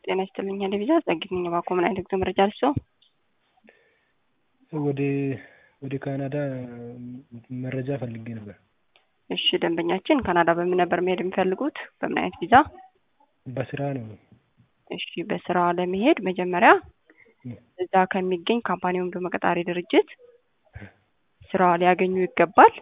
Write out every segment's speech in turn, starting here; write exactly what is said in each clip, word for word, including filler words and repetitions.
ጤና ይስጥልኝ ለቪዛ ጸግኝ ባቆ ምን አይነት መረጃ አልሰው ወደ ወደ ካናዳ መረጃ ፈልጌ ነበር። እሺ ደንበኛችን ካናዳ በምን ነበር መሄድ የሚፈልጉት? በምን አይነት ቪዛ? በስራ ነው። እሺ በስራ ለመሄድ መጀመሪያ እዛ ከሚገኝ ካምፓኒውን በመቀጣሪ ድርጅት ስራ ሊያገኙ ይገባል።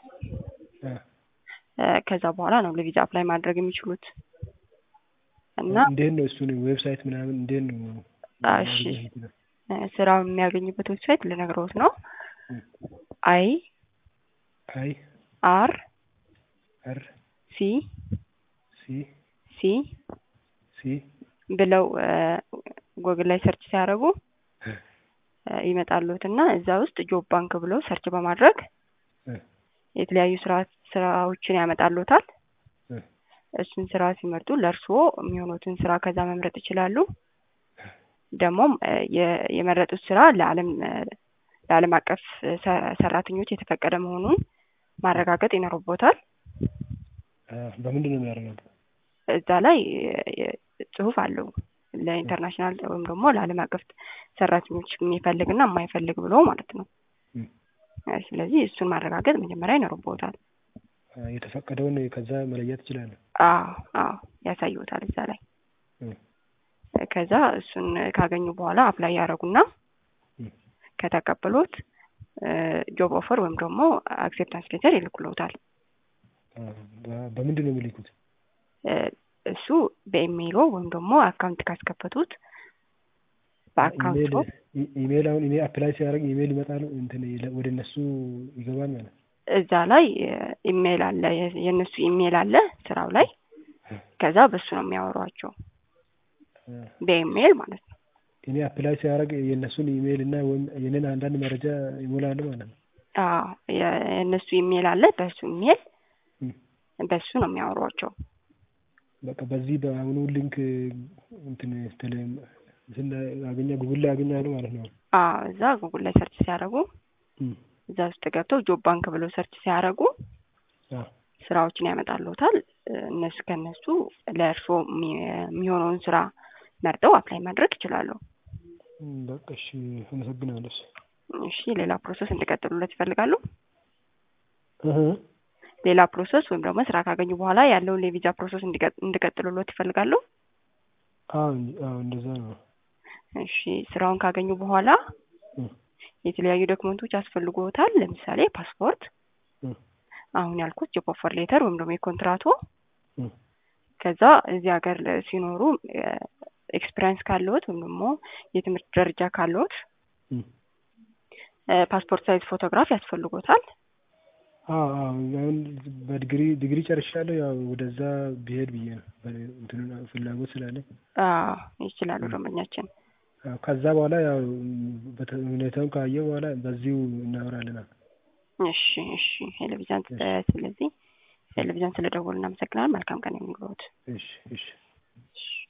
ከዛ በኋላ ነው ለቪዛ አፕላይ ማድረግ የሚችሉት። እና እንዴት ነው እሱን ዌብሳይት ምናምን እንዴት ነው? እሺ ስራው የሚያገኙበት ዌብሳይት ልነግሮት ነው። አይ አይ አር አር ሲ ሲ ሲ ሲ ብለው ጎግል ላይ ሰርች ሲያደርጉ ይመጣሉትና እዛ ውስጥ ጆብ ባንክ ብለው ሰርች በማድረግ የተለያዩ ስራ ስራዎችን ያመጣሉታል። እሱን ስራ ሲመርጡ ለርሶ የሚሆኑትን ስራ ከዛ መምረጥ ይችላሉ። ደሞም የመረጡት ስራ ለዓለም ለዓለም አቀፍ ሰራተኞች የተፈቀደ መሆኑን ማረጋገጥ ይኖርቦታል። በምንድን ነው የሚያረጋግጠው? እዛ ላይ ጽሁፍ አለው ለኢንተርናሽናል ወይም ደግሞ ለዓለም አቀፍ ሰራተኞች የሚፈልግና የማይፈልግ ብሎ ማለት ነው። ስለዚህ እሱን ማረጋገጥ መጀመሪያ ይኖርቦታል። የተፈቀደውን ከዛ መለየት ይችላል። አዎ አዎ ያሳዩታል እዛ ላይ። ከዛ እሱን ካገኙ በኋላ አፕላይ ያደርጉና ከተቀበሉት ጆብ ኦፈር ወይም ደግሞ አክሴፕታንስ ሌተር ይልኩልዎታል። በምንድን ነው የሚልኩት? እሱ በኢሜይል ወይም ደግሞ አካውንት ካስከፈቱት በአካውንቱ ኢሜይል አሁን ኢሜይል አፕላይ ሲያደርግ ኢሜይል ይመጣል እንትን ወደ እነሱ ይገባል ማለት ነው። እዛ ላይ ኢሜይል አለ የነሱ ኢሜይል አለ ስራው ላይ። ከዛ በሱ ነው የሚያወሯቸው በኢሜይል ማለት ነው። እኔ አፕላይ ሲያደርግ የነሱን ኢሜይል እና ወይም የኔን አንዳንድ መረጃ ይሞላል ማለት ነው። አዎ የነሱ ኢሜይል አለ በሱ ኢሜይል በሱ ነው የሚያወሯቸው። በቃ በዚህ በአሁኑ ሊንክ እንትን ቴሌም እንትን አገኛ ጉግል ላይ አገኛሉ ማለት ነው። አዎ እዛ ጉግል ላይ ሰርች ሲያደርጉ እዛ ውስጥ ገብተው ጆብ ባንክ ብለው ሰርች ሲያደርጉ ስራዎችን ያመጣሉታል። እነሱ ከነሱ ለእርሶ የሚሆነውን ስራ መርጠው አፕላይ ማድረግ ይችላሉ። በቃ እሺ አመሰግናለሁ። እሺ ሌላ ፕሮሰስ እንድቀጥሉለት ይፈልጋሉ? እህ ሌላ ፕሮሰስ ወይም ደግሞ ስራ ካገኙ በኋላ ያለውን ለቪዛ ፕሮሰስ እንድቀጥሉለት ይፈልጋሉ? አዎ አዎ እንደዛ ነው። እሺ ስራውን ካገኙ በኋላ የተለያዩ ዶክመንቶች ያስፈልጉታል። ለምሳሌ ፓስፖርት፣ አሁን ያልኩት ጆብ ኦፈር ሌተር ወይም ደግሞ የኮንትራቱ፣ ከዛ እዚህ ሀገር ሲኖሩ ኤክስፒሪየንስ ካለዎት ወይም ደግሞ የትምህርት ደረጃ ካለዎት ፓስፖርት ሳይዝ ፎቶግራፍ ያስፈልጉታል። አዎ አዎ አሁን በዲግሪ ዲግሪ ጨርሻለሁ። ያው ወደዛ ብሄድ ብዬ ነው እንትኑ ፍላጎት ስላለኝ። አዎ ይችላሉ ደንበኛችን። ከዛ በኋላ ያው ሁኔታውን ካየሁ በኋላ በዚሁ እናወራለን። እሺ እሺ ቴሌቪዥን ስለዚህ ቴሌቪዥን ስለደወሉ እናመሰግናለን። መልካም ቀን ይሁንልዎት። እሺ እሺ